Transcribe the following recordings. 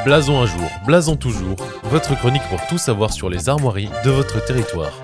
Blason un jour, blason toujours, votre chronique pour tout savoir sur les armoiries de votre territoire.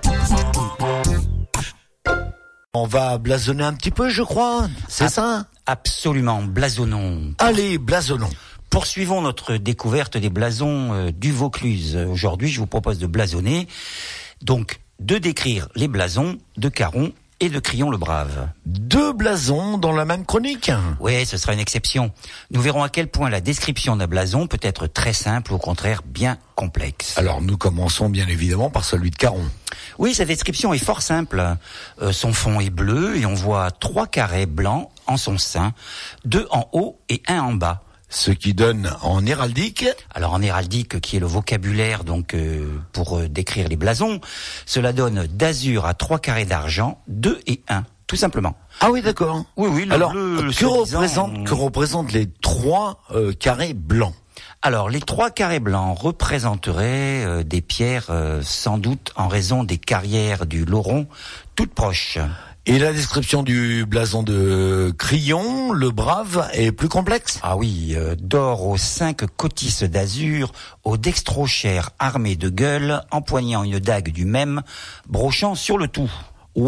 On va blasonner un petit peu, je crois, c'est ça ? Absolument, blasonnons. Allez, blasonnons. Poursuivons notre découverte des blasons du Vaucluse. Aujourd'hui, je vous propose de blasonner, donc de décrire les blasons de Caron et de Crillon-le-Brave. 2 blasons dans la même chronique ? Oui, ce sera une exception. Nous verrons à quel point la description d'un blason peut être très simple ou au contraire bien complexe. Alors nous commençons bien évidemment par celui de Caron. Oui, sa description est fort simple. Son fond est bleu et on voit 3 carrés blancs en son sein, 2 en haut et 1 en bas. Ce qui donne en héraldique. Alors en héraldique, qui est le vocabulaire donc pour décrire les blasons, cela donne d'azur à 3 carrés d'argent, 2 et 1, tout simplement. Ah oui, d'accord. Oui, le alors, bleu, que représentent les 3 carrés blancs ? Alors, les 3 carrés blancs représenteraient des pierres, sans doute en raison des carrières du Lauron, toutes proches. Et la description du blason de Crillon-le-Brave est plus complexe ? Ah oui, d'or aux 5 cotisses d'azur, au dextrochère armé de gueules, empoignant une dague du même, brochant sur le tout.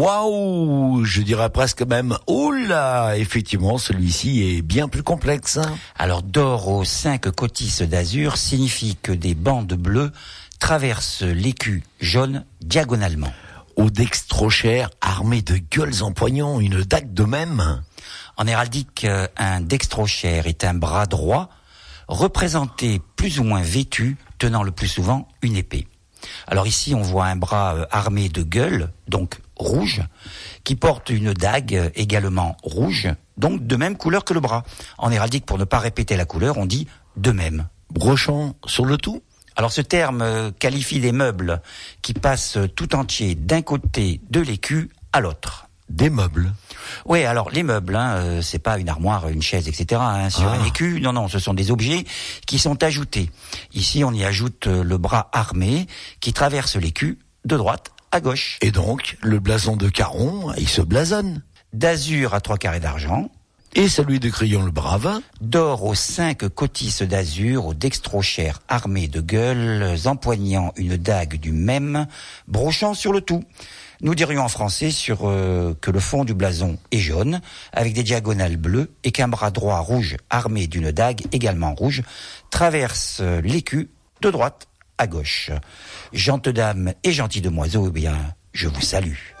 Waouh, je dirais presque même, oula, effectivement, celui-ci est bien plus complexe. Alors, d'or aux 5 cotisses d'azur signifie que des bandes bleues traversent l'écu jaune diagonalement. Au dextrochère armé de gueules empoignant une dague de même. En héraldique, un dextrochère est un bras droit, représenté plus ou moins vêtu, tenant le plus souvent une épée. Alors ici, on voit un bras armé de gueules, donc rouge, qui porte une dague également rouge, donc de même couleur que le bras. En héraldique, pour ne pas répéter la couleur, on dit de même. Brochant sur le tout ? Alors ce terme qualifie des meubles qui passent tout entiers d'un côté de l'écu à l'autre. Des meubles ? Oui, alors les meubles, c'est pas une armoire, une chaise, etc. Sur un écu, non, ce sont des objets qui sont ajoutés. Ici, on y ajoute le bras armé qui traverse l'écu de droite à gauche. Et donc, le blason de Caron, il se blasonne. D'azur à 3 carrés d'argent. Et celui de Crillon-le-Brave ? D'or aux 5 cotisses d'azur, au dextrochère armé de gueules, empoignant une dague du même, brochant sur le tout. Nous dirions en français que le fond du blason est jaune, avec des diagonales bleues, et qu'un bras droit rouge armé d'une dague également rouge traverse l'écu de droite à gauche. Gentes dames et gentils demoiselles, eh bien, je vous salue.